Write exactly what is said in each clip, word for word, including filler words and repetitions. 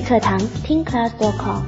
课堂听 class dot com。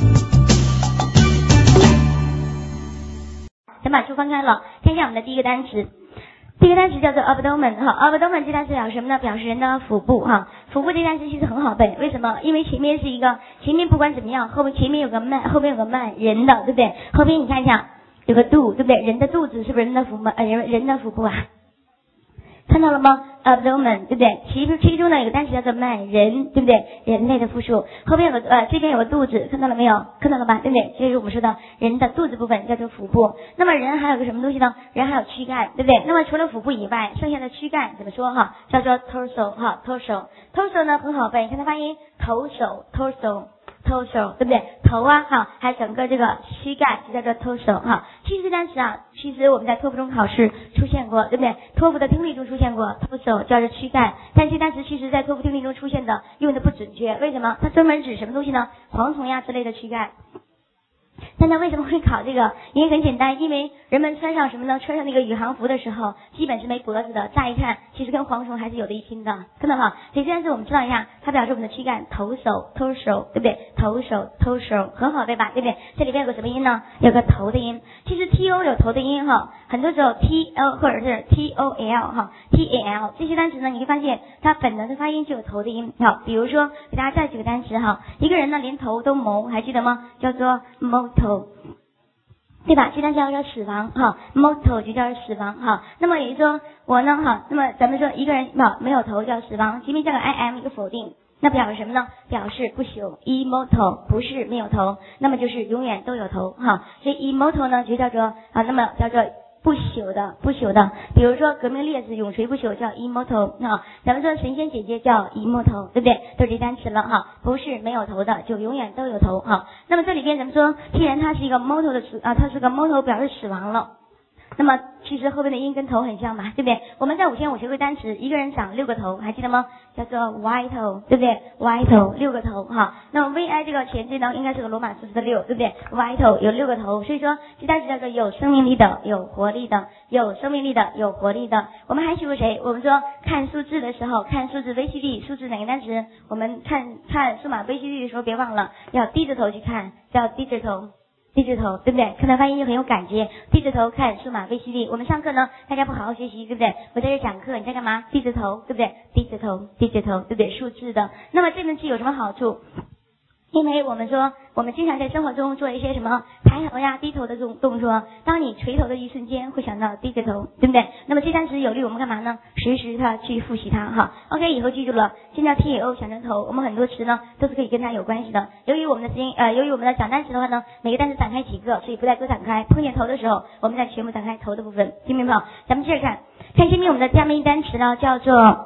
先把书翻开了，看一下我们的第一个单词。第一个单词叫做 abdomen 哈 ，abdomen 这单词表示什么呢？表示人的腹部哈。腹部这单词其实很好背，为什么？因为前面是一个，前面不管怎么样，后面前面有个 man， 后面有个 man 人的，对不对？后边你看一下有个肚，对不对？人的肚子是不是人的腹部？呃，人人的腹部啊？看到了吗 ？abdomen 对不对？其实其中呢有个单词叫做 man 人，对不对？人类的复数，后边有个呃这边有个肚子，看到了没有？看到了吧？对不对？这是我们说的人的肚子部分叫做腹部。那么人还有个什么东西呢？人还有躯干，对不对？那么除了腹部以外，剩下的躯干怎么说哈？叫做 torso 哈 torso torso 呢很好背，看它发音头手 torso。torso 对不对？头啊哈，还有整个这个躯干就叫做 torso 哈。其实这单词啊，其实我们在托福中考试出现过，对不对？托福的听力中出现过 torso 叫做躯干，但是这单词其实在托福听力中出现的用的不准确，为什么？它专门指什么东西呢？蝗虫呀之类的躯干。但它为什么会考这个？因为很简单，因为人们穿上什么呢？穿上那个宇航服的时候，基本是没脖子的。乍一看，其实跟蝗虫还是有的一拼的，看到吗？所以这件事我们知道一下，它表示我们的躯干，头手 torso， 对不对？头手 torso 很好对吧？对不对？这里边有个什么音呢？有个头的音。其实 T O 有头的音哈，很多时候 T L 或者是 T O L 哈 ，T A L 这些单词呢，你会发现它本能的发音就有头的音。好，比如说给大家再举个单词哈，一个人呢连头都谋，还记得吗？叫做 mortal。对吧？这单词叫做死亡哈 ，mortal 就叫死亡哈。那么也就是说我呢哈，那么咱们说一个人啊没有头叫死亡，前面加个 I am 一个否定，那表示什么呢？表示不朽 ，immortal 不是没有头，那么就是永远都有头哈。所以 immortal 呢就叫做啊，那么叫做不朽的，不朽的。比如说革命烈士永垂不朽叫 immortal 哈，咱们说神仙姐姐叫 immortal， 对不对？都是这单词了哈，不是没有头的，就永远都有头哈。那么这里边咱们说，既然它是一个 mortal 的词啊，它是个 mortal 表示死亡了。那么其实后边的音跟头很像嘛，对不对？我们在五千五学会单词，一个人长六个头，还记得吗？叫做 vital， 对不对 ？vital 六个头哈。那么 vi 这个前缀呢，应该是个罗马数字的六，对不对 ？vital 有六个头，所以说这单词叫做有生命力的、有活力的、有生命力的、有活力的。我们还学过谁？我们说看数字的时候，看数字 V C D， 数字哪个单词？我们看看数码 V C D 的时候，别忘了要低着头去看，叫低着头。低着头，对不对？看到发音就很有感觉。低着头看数码 V C D。我们上课呢，大家不好好学习，对不对？我在这讲课，你在干嘛？低着头，对不对？低着头，低着头，对不对？数字的。那么这门题有什么好处？因为我们说，我们经常在生活中做一些什么抬头呀、低头的这种动作。当你垂头的一瞬间，会想到低着头，对不对？那么这单词有利我们干嘛呢？时时的去复习它哈。OK， 以后记住了，现在 T O 想成头，我们很多词呢都是可以跟它有关系的。由于我们的时间呃，由于我们的讲单词的话呢，每个单词展开几个，所以不再多展开。碰见头的时候，我们再全部展开头的部分，听明白没有？咱们接着看，看前面我们的下面一单词呢，叫做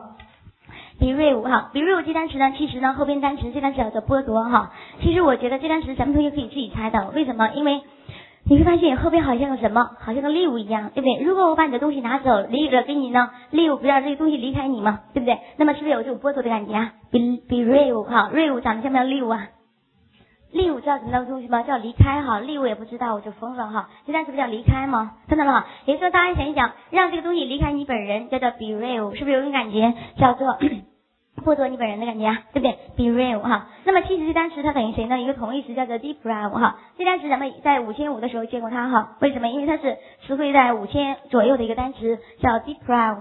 Bereft 哈 ，Bereft 这单词呢，其实呢后边单词这单词叫做剥夺哈。其实我觉得这单词咱们同学可以自己猜的，为什么？因为你会发现后边好像有什么，好像个 leave 一样，对不对？如果我把你的东西拿走，离着给你呢 ，leave 不让这个东西离开你嘛，对不对？那么是不是有这种剥夺的感觉啊 ？Bereft 哈 ，Bereft 长得像不像 leave 啊？leave 知道什么东西吗？叫离开哈 ，leave 也不知道，我就疯了哈。这单词不叫离开吗？看到了哈？也就是说，大家想一想，让这个东西离开你本人，叫做 bereft， 是不是有种感觉叫做剥夺你本人的感觉啊，对不对 ？bereft 哈。那么其实这单词它等于谁呢？一个同义词叫做 deprive 哈。这单词咱们在五千五的时候见过它哈。为什么？因为它是词汇在五千左右的一个单词，叫 deprive。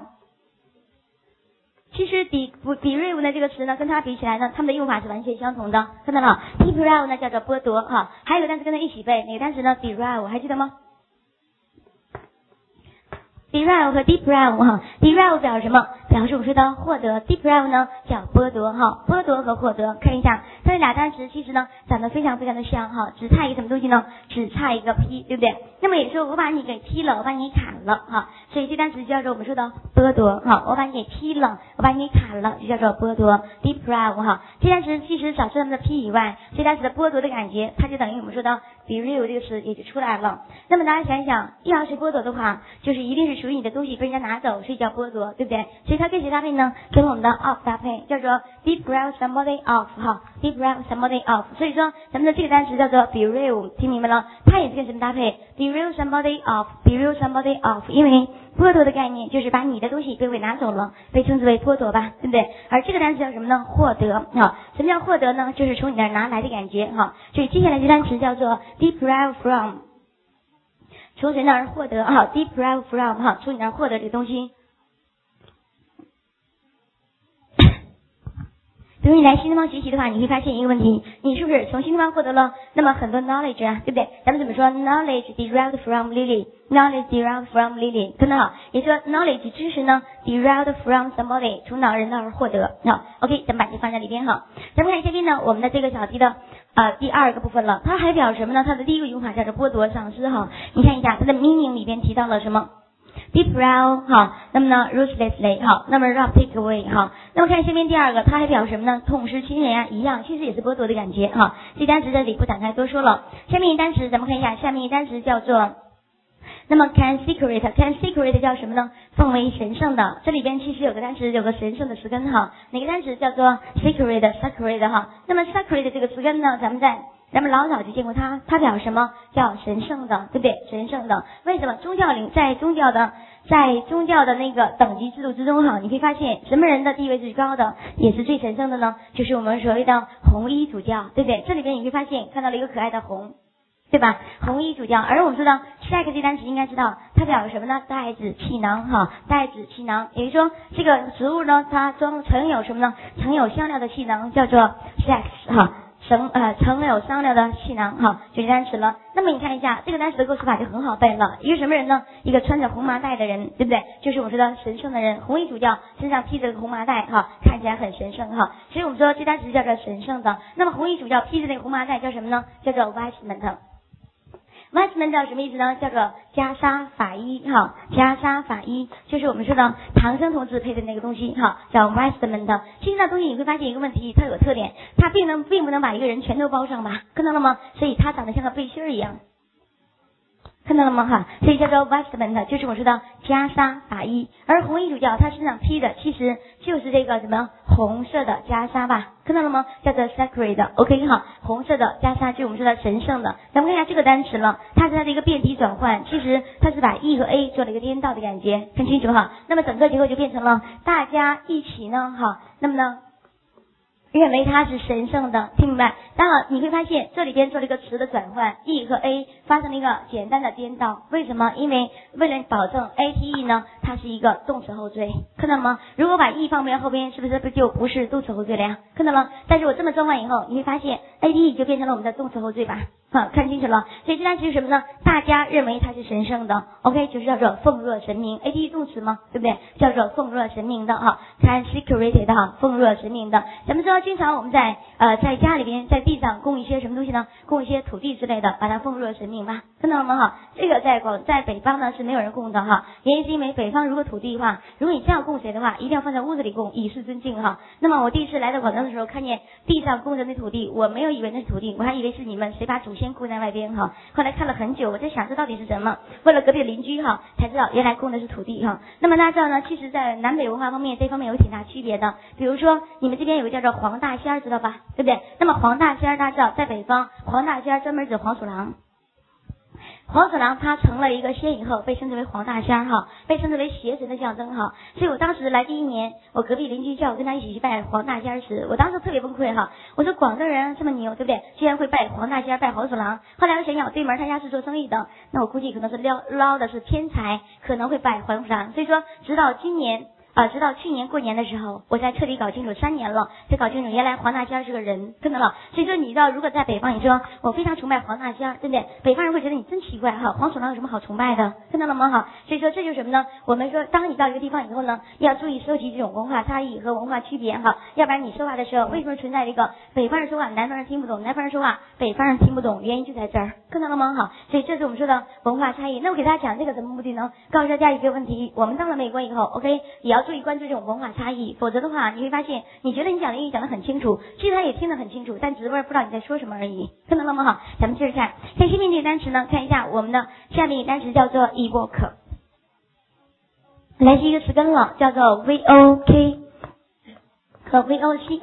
其实 de bereft 呢这个词呢，跟它比起来呢，它们的用法是完全相同的，看到了 ？deprive 呢叫做剥夺哈，还有个单词跟它一起背，哪个单词呢 ？derive 还记得吗？derive 和 deprive 哈 ，derive 表示什么？表示我们说的获得 ，deprive 呢叫剥夺哈，剥夺和获得，看一下它这俩单词其实呢长得非常非常的像哈，只差一个什么东西呢？只差一个 p， 对不对？那么也就是说我把你给踢了，我把你砍了哈，所以这单词就叫做我们说的剥夺哈，我把你给踢了，我把你给砍了，就叫做剥夺 ，deprive 哈。这单词其实少数它们的 p 以外，这单词的剥夺的感觉，它就等于我们说的 bereft 这个词也就出来了。那么大家想一想，要是剥夺的话，就是一定是属于你的东西被人家拿走，所以叫剥夺，对不对？所以它跟谁搭配呢？跟我们的 of 搭配，叫做 deprive somebody of 哈 deprive somebody of。所以说咱们的这个单词叫做 bereave， 听明白了？它也是跟什么搭配 ？bereave somebody of，bereave somebody of， 因为剥夺的概念就是把你的东西被给拿走了，被称之为剥夺吧，对不对？而这个单词叫什么呢？获得啊，什么叫获得呢？就是从你那儿拿来的感觉哈。所以接下来这单词叫做 deprive from， 从谁那儿获得哈 ？deprive from 哈，从你那儿获得这个东西。比如你来新东方学习的话，你会发现一个问题，你是不是从新东方获得了那么很多 knowledge 啊，对不对？咱们怎么说 knowledge derived from Lily， knowledge derived from Lily， 看到好，也说 knowledge 知识呢 derived from somebody， 从哪人那儿获得。好 ，OK， 咱们把这放在里边哈。咱们看下边呢，我们的这个小题的呃第二个部分了，它还表示什么呢？它的第一个用法叫做剥夺、丧失哈。你看一下它的 meaning 里边提到了什么？deprive 好，那么呢 ruthlessly 好，那么 rob take away 好，那么看下面第二个，它还表示什么呢？痛失亲人啊，一样，其实也是剥夺的感觉哈。这单词这里不展开多说了。下面一单词咱们看一下，下面一单词叫做，那么 consecrate，consecrate 叫什么呢？奉为神圣的。这里边其实有个单词，有个神圣的词根哈，哪个单词叫做 sacred，sacred 哈。那么 sacred 这个词根呢，咱们在咱们老早就见过它，它表示什么？叫神圣的，对不对？神圣的。为什么宗教领在宗教的在宗教的那个等级制度之中哈，你会发现什么人的地位最高的，也是最神圣的呢？就是我们所谓的红衣主教，对不对？这里边你会发现看到了一个可爱的红，对吧？红衣主教。而我们说的下一个这单词应该知道，它表示什么呢？带子气囊哈，带子气囊。也就是说，这个植物呢，它装盛有什么呢？盛有香料的气囊，叫做 sex 哈。盛呃盛有香料的气囊哈，就是单词了。那么你看一下这个单词的构词法就很好背了。一个什么人呢？一个穿着红麻袋的人，对不对？就是我们说的神圣的人，红衣主教身上披着个红麻袋哈，看起来很神圣哈。所以我们说这单词叫做神圣的。那么红衣主教披着那个红麻袋叫什么呢？叫做 vestment。vestment 叫什么意思呢？叫做袈裟法衣哈，袈裟法衣就是我们说的唐僧同志配的那个东西哈，叫 vestment。其实那东西你会发现一个问题，它有个特点，它并能并不能把一个人全都包上吧，看到了吗？所以它长得像个背心儿一样。看到了吗哈？所以叫做 vestment， 就是我说的袈裟法衣。而红衣主教他身上披的其实就是这个什么红色的袈裟吧？看到了吗？叫做 sacred。OK 哈，红色的袈裟就是我们说的神圣的。咱们看一下这个单词了，它是它的一个变体转换，其实它是把 e 和 a 做了一个颠倒的感觉，看清楚哈。那么整个结构就变成了大家一起呢哈，那么呢？认为它是神圣的，听明白？当然你会发现这里边做了一个词的转换 ，e 和 a 发生了一个简单的颠倒。为什么？因为为了保证 a t e 呢，它是一个动词后缀，看到了吗？如果把 e 放在后边，是不是不就不是动词后缀了呀？看到了？但是我这么转换以后，你会发现 a t e 就变成了我们的动词后缀吧？好，看清楚了。所以这单词是什么呢？大家认为它是神圣的 ，OK， 就是叫做奉若神明 ，a t e 动词吗？对不对？叫做奉若神明的哈 ，consecrated 哈，奉若神明的。咱们知道。经常我们在呃在家里边在地上供一些什么东西呢？供一些土地之类的，把它奉若神明吧，看到了吗哈？这个在广在北方呢是没有人供的哈，原因是因为北方如果土地的话，如果你这样供谁的话，一定要放在屋子里供，以示尊敬哈。那么我第一次来到广州的时候，看见地上供着那土地，我没有以为那是土地，我还以为是你们谁把祖先供在外边哈。后来看了很久，我在想这到底是什么？问了隔壁的邻居哈，才知道原来供的是土地哈。那么大家知道呢，其实在南北文化方面这方面有挺大区别的，比如说你们这边有个叫做黄大仙儿，知道吧？对不对？那么黄大仙儿大家知道，在北方黄大仙儿专门指黄鼠狼。黄鼠狼它成了一个仙以后，被称之为黄大仙儿哈，被称之为邪神的象征哈。所以我当时来第一年，我隔壁邻居叫我跟他一起去拜黄大仙儿时，我当时特别崩溃哈。我说广州人这么牛，对不对？居然会拜黄大仙儿、拜黄鼠狼。后来我想想，我对门他家是做生意的，那我估计可能是捞捞的是偏财，可能会拜黄鼠狼。所以说，直到今年。啊，直到去年过年的时候，我才彻底搞清楚，三年了才搞清楚，原来黄大仙儿是个人，看到了。所以说，你知道，如果在北方，你说我非常崇拜黄大仙儿，对不对？北方人会觉得你真奇怪哈，黄鼠狼有什么好崇拜的？看到了吗？哈，所以说这就是什么呢？我们说，当你到一个地方以后呢，要注意收集这种文化差异和文化区别哈，要不然你说话的时候，为什么存在一个北方人说话南方人听不懂，南方人说话北方人听不懂？原因就在这儿，看到了吗？哈，所以这是我们说的文化差异。那我给大家讲这个什么目的呢？告诉大家一个问题：我们到了美国以后 ，OK， 也要注意关注这种文化差异，否则的话，你会发现，你觉得你讲的英语讲得很清楚，其实他也听得很清楚，但只是不知道你在说什么而已，看到了吗？哈，咱们接着看，看下面这个单词呢，看一下我们的下面一个单词叫做 evoke， 来自一个词根了，叫做 V O K 和 V O C 哈。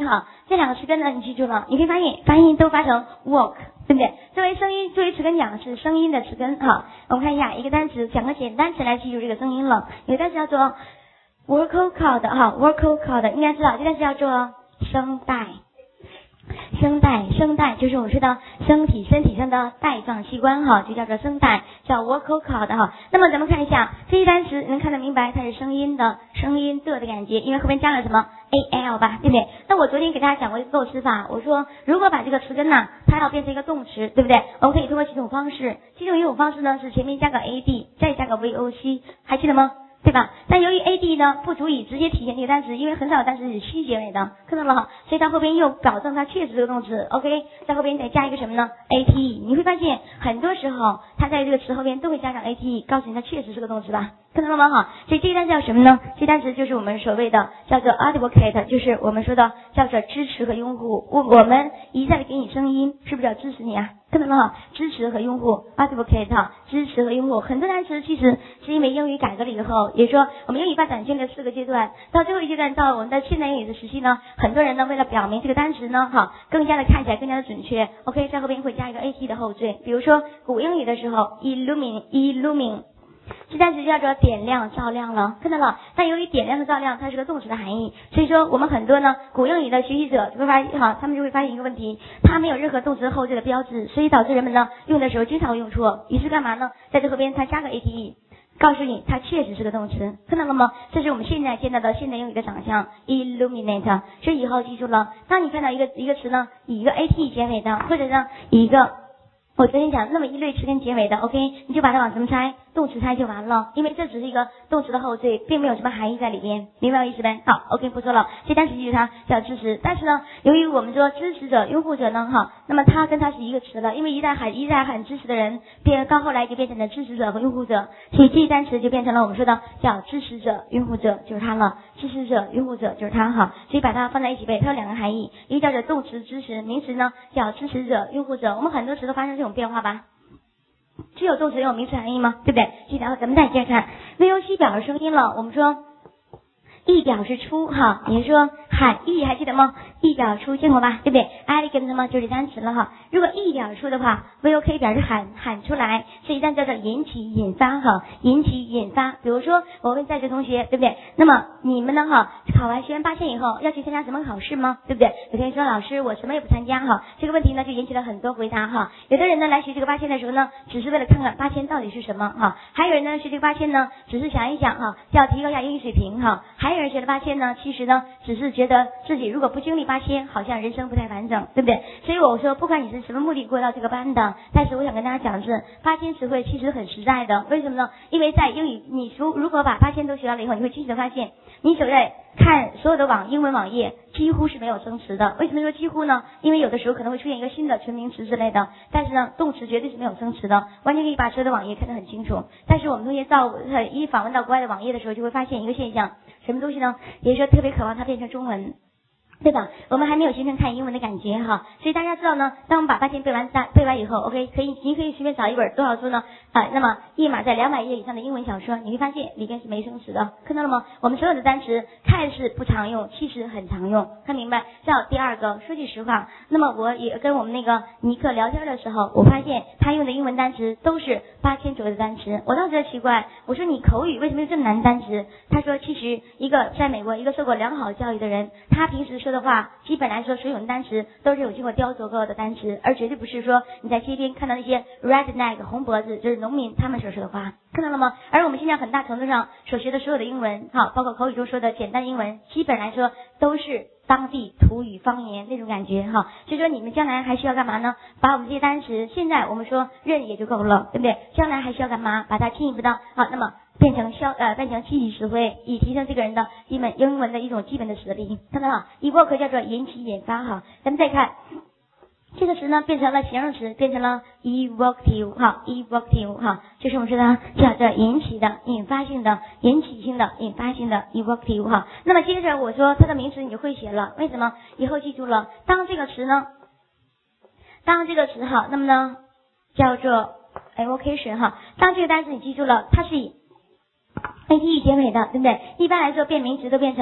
这两个词根呢，你记住了，你可以发现发音都发成 work， 对不对？作为声音，作为词根讲是声音的词根哈。我们看一下一个单词，讲个简单词来记住这个声音了。有个单词叫做 vocal cord 哈 ，vocal cord 应该知道，这单词叫做声带。声带，声带就是我们说的身体身体上的带状器官哈，就叫做声带，叫 vocal cord 哈。那么咱们看一下这一单词，能看得明白它是声音的声音的的感觉，因为后面加了什么 a l 吧，对不对？那我昨天给大家讲过一个构词法，我说如果把这个词根呢，它要变成一个动词，对不对？我们可以通过几种方式，几种一种方式呢是前面加个 a d， 再加个 v o c， 还记得吗？对吧？但由于 a d 呢不足以直接体现这个单词，因为很少有单词是虚结尾的，看到了哈，所以它后边又保证它确实是个动词 ，OK， 在后边再加一个什么呢 ？a t e， 你会发现很多时候它在这个词后边都会加上 a t e， 告诉你它确实是个动词吧？看到了吗？哈，所以这个单词叫什么呢？这单词就是我们所谓的叫做 advocate， 就是我们说的叫做支持和拥护。我我们一再的给你声音，是不是要支持你啊？看到了吗？支持和拥护 advocate， 支持和拥护。很多单词其实是因为英语改革了以后，也说我们英语发展经历了四个阶段，到最后一阶段到我们的现代英语的时期呢，很多人呢为了表明这个单词呢，哈，更加的看起来更加的准确 ，OK， 在后边会加一个 at 的后缀，比如说古英语的时候 illumine illumine。这单词叫做点亮照亮了，看到了。但由于点亮和照亮它是个动词的含义，所以说我们很多呢古英语的学习者就会发现哈，他们就会发现一个问题，它没有任何动词后缀的标志，所以导致人们呢用的时候经常会用错。于是干嘛呢？在这后边它加个 ate， 告诉你它确实是个动词，看到了吗？这是我们现在见到的现代英语的长相 illuminate。所以以后记住了，当你看到一个一个词呢以一个 at 结尾的，或者呢以一个我昨天讲那么一类词根结尾的 ，OK， 你就把它往什么猜？动词猜就完了，因为这只是一个动词的后缀，并没有什么含义在里面，明白我意思呗？好 ，OK， 不说了，这单词记住它叫支持。但是呢，由于我们说支持者、拥护者呢，哈，那么它跟它是一个词了，因为一旦喊一旦喊支持的人，变到后来就变成了支持者和拥护者，所以这单词就变成了我们说的叫支持者、拥护者就是它了，支持者、拥护者就是它哈，所以把它放在一起背，它有两个含义，一个叫做动词支持，名词呢叫支持者、拥护者，我们很多词都发生这种变化吧。只有动词有名词含义吗？对不对？所以然后咱们再接着看 V O C 表示声音了，我们说意表示出哈，也就是说喊意还记得吗？意表出见过吧，对不对 ？elegant 嘛就是单词了哈。如果意表出的话 ，V O K 表示喊喊出来，这一单叫做引起引发哈，引起引发。比如说我问在座同学，对不对？那么你们呢哈，考完学员八千以后要去参加什么考试吗？对不对？有同学说老师我什么也不参加哈，这个问题呢就引起了很多回答哈。有的人呢来学这个八千的时候呢，只是为了看看八千到底是什么哈，还有人呢学这个八千呢，只是想一想哈，要提高一下英语水平哈，还有人学了八千呢，其实呢只是觉得自己如果不经历八千，好像人生不太完整，对不对？所以我说，不管你是什么目的过到这个班的，但是我想跟大家讲的是，八千词汇其实很实在的。为什么呢？因为在英语，你如如果把八千都学完了以后，你会惊喜的发现，你所在看所有的网英文网页几乎是没有生词的。为什么说几乎呢？因为有的时候可能会出现一个新的纯名词之类的，但是呢，动词绝对是没有生词的，完全可以把所有的网页看得很清楚。但是我们同学到呃一访问到国外的网页的时候，就会发现一个现象，什么东西呢？也就是说特别渴望它变成中文。对吧？我们还没有形成看英文的感觉哈，所以大家知道呢，当我们把八千背完背完以后 ，OK， 可以，你可以随便找一本多少书呢？啊，那么一码在两百页以上的英文小说，你会发现里边是没生词的，看到了吗？我们所有的单词看似不常用，其实很常用，看明白？这第二个，说句实话，那么我也跟我们那个尼克聊天的时候，我发现他用的英文单词都是八千左右的单词，我当时奇怪，我说你口语为什么有这么难单词？他说其实一个在美国一个受过良好教育的人，他平时说的话，基本来说所有的单词都是有经过雕琢过的单词，而绝对不是说你在街边看到那些 redneck 红脖子，就是农民他们所说的话，看到了吗？而我们现在很大程度上所学的所有的英文，哈，包括口语中说的简单英文，基本来说都是当地土语方言那种感觉哈。所以说你们将来还需要干嘛呢？把我们这些单词，现在我们说认也就够了，对不对？将来还需要干嘛？把它进一步的啊，那么变成消呃变成积极词汇，以提升这个人的基本英文的一种基本的实力。看到了 evoke 叫做引起引发哈。咱们再看这个词呢，变成了形容词，变成了 evocative 哈 evocative 哈，就是我们说的叫做引起的、引发性的、引起性的、引发性的 evocative 哈。那么接着我说它的名词你就会写了，为什么？以后记住了，当这个词呢，当这个词哈，那么呢叫做 evocation 哈，当这个单词你记住了，它是以A T E 结尾的，对不对？一般来说变名词都变成了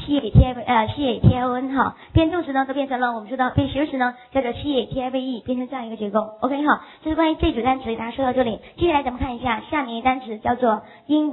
C A T I V 呃 C A T I O N 哈，变动词呢都变成了我们说的变形词呢叫做 C A T I V E， 变成这样一个结构。OK 哈，这是关于这组单词，给大家说到这里。接下来咱们看一下下面一个单词叫做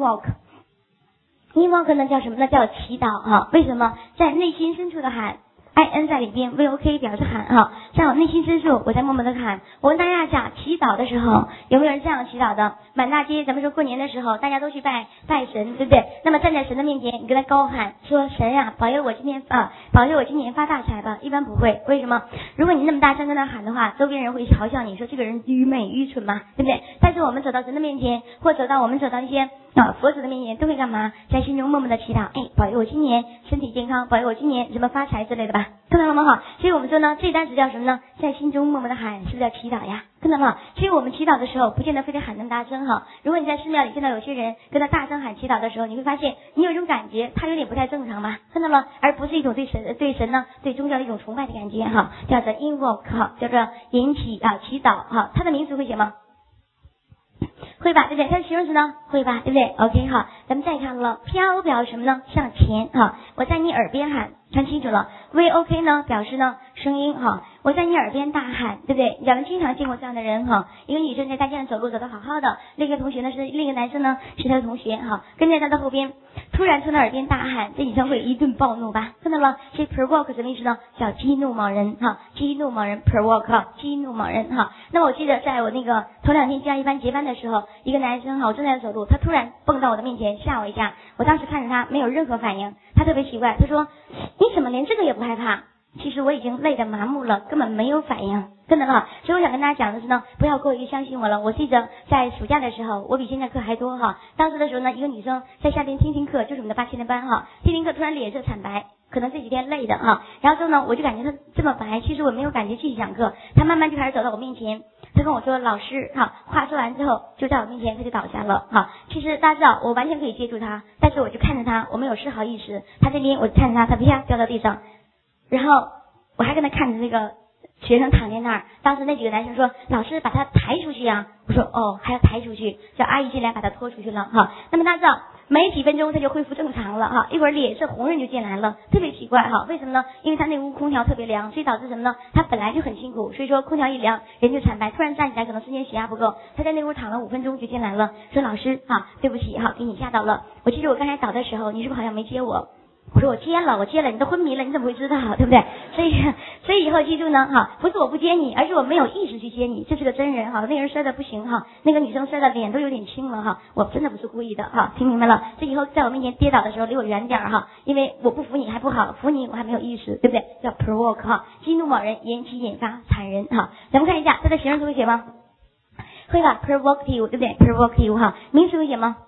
invoke。invoke 呢叫什么呢？叫祈祷哈。为什么？在内心深处的喊。I N 在里边 V O K 表示喊哈，在我内心深处，我在默默的喊。我问大家一下，祈祷的时候有没有人这样祈祷的？满大街，咱们说过年的时候，大家都去拜拜神，对不对？那么站在神的面前，你跟他高喊说：“神呀、啊，保佑我今天啊，保佑我今年发大财吧。”一般不会，为什么？如果你那么大声跟他喊的话，周边人会嘲笑你说这个人愚昧愚蠢嘛，对不对？但是我们走到神的面前，或走到我们走到一些啊佛祖的面前，都会干嘛？在心中默默的祈祷，哎，保佑我今年身体健康，保佑我今年什么发财之类的吧。看到了吗？哈，所以我们说呢，这单词叫什么呢？在心中默默的喊，是不是叫祈祷呀？看到吗？所以我们祈祷的时候，不见得非得喊那么大声哈。如果你在寺庙里见到有些人跟他大声喊祈祷的时候，你会发现你有一种感觉，他有点不太正常嘛，看到吗？而不是一种对神对神呢对宗教的一种崇拜的感觉哈，叫做 invoke 哈，叫做引起啊祈祷哈。它的名词会写吗？会吧，对不对？它的形容词呢？会吧，对不对 ？OK 哈，咱们再看了，飘表示什么呢？向前哈，我在你耳边喊，看清楚了。V O K 呢，表示呢声音哈，我在你耳边大喊，对不对？咱们经常见过这样的人哈，一个女生在大街上走路走得好好的，另一个同学呢是另一个男生呢是他的同学哈，跟在他的后边，突然从他耳边大喊，这女生会一顿暴怒吧？看到了？这 provoke 什么意思呢？叫激怒某人哈，激怒某人 provoke 哈，激怒某人哈。那么我记得在我那个头两天教一班结班的时候，一个男生哈，我正在走路，他突然蹦到我的面前吓我一下，我当时看着他没有任何反应，他特别奇怪，他说你怎么连这个也不害怕？其实我已经累得麻木了，根本没有反应，真的哈。所以我想跟大家讲的是呢，不要过于相信我了。我记得在暑假的时候，我比现在课还多哈。当时的时候呢，一个女生在夏天听听课，就是我们的八千的班哈，听听课突然脸色惨白，可能这几天累的哈。然后之后呢，我就感觉她这么白，其实我没有感觉继续讲课。她慢慢就开始走到我面前，她跟我说老师哈，话说完之后就在我面前她就倒下了哈。其实大家知道我完全可以接住她，但是我就看着她，我没有丝毫意识。她这边我就看着她，她啪掉到地上。然后我还跟他看着那个学生躺在那儿，当时那几个男生说老师把他抬出去呀、啊，我说哦还要抬出去，叫阿姨进来把他拖出去了哈。那么大家知道没几分钟他就恢复正常了哈，一会儿脸色红润就进来了，特别奇怪哈，为什么呢？因为他那屋空调特别凉，所以导致什么呢？他本来就很辛苦，所以说空调一凉人就惨白，突然站起来可能瞬间血压不够，他在那屋躺了五分钟就进来了，说老师哈对不起哈给你吓到了，我记得我刚才倒的时候你是不是好像没接我？我说我接了，我接了，你都昏迷了，你怎么会知道，对不对？所以，所以以后记住呢，哈，不是我不接你，而是我没有意识去接你，这是个真人哈，那个人摔的不行哈，那个女生摔的脸都有点青了哈，我真的不是故意的哈，听明白了？这以后在我面前跌倒的时候离我远点哈，因为我不服你还不好，服你我还没有意识，对不对？叫 provoke 哈，激怒某人，引起引发残忍哈。咱们看一下它的形容词会写吗？会吧 ，provocative 对不对 ？provocative 哈，名词会写吗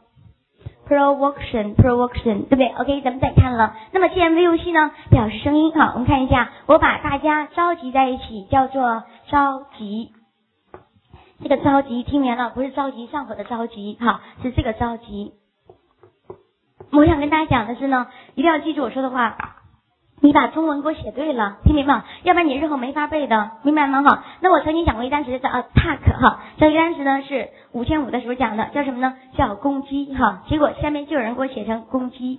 ？provocation provocation 对不对 ？OK， 咱们再看了。那么既然 V O C 呢表示声音哈，我们看一下，我把大家召集在一起，叫做召集。这个召集听明了，不是着急上火的着急哈，是这个召集。我想跟大家讲的是呢，一定要记住我说的话。你把中文给我写对了，听明白吗？要不然你日后没法背的，明白吗？哈，那我曾经讲过一单词叫 attack 哈，这个单词呢是五千五的时候讲的，叫什么呢？叫攻击哈。结果下面就有人给我写成攻击。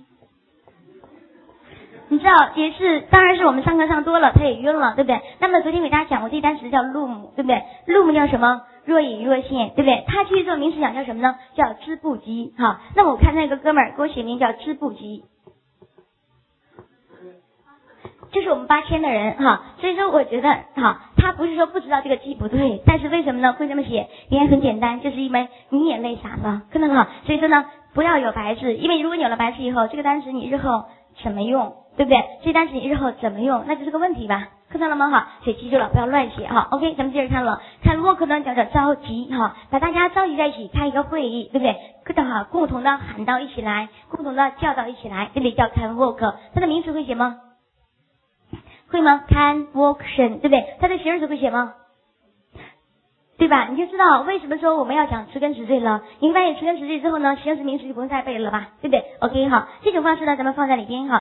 你知道也是，当然是我们上课上多了，他也晕了，对不对？那么昨天给大家讲过这单词叫 loom， 对不对 ？loom 叫什么？若隐若现，对不对？它其实做名词讲叫什么呢？叫织布机哈。那我看那个哥们儿给我写名叫织布机。就是我们八千的人哈，所以说我觉得哈，他不是说不知道这个鸡不对，但是为什么呢？会这么写？原因很简单，就是因为你也累傻了，看到了？所以说呢，不要有白字，因为如果你有了白字以后，这个单词你日后怎么用，对不对？这单词你日后怎么用，那就是个问题吧？看到了吗？哈，所以记住了，不要乱写哈。OK， 咱们接着看了，看 work 呢叫做召集哈，把大家召集在一起开一个会议，对不对？跟哈共同的喊到一起来，共同的叫到一起来，这里叫看 work， 它的名词会写吗？会吗 ？convocation 对不对？它的形容词会写吗？对吧？你就知道为什么说我们要讲词根词缀了。你发现词根词缀之后呢，形容词名词就不用再背了吧？对不对 ？OK 好，这种方式呢，咱们放在里边哈。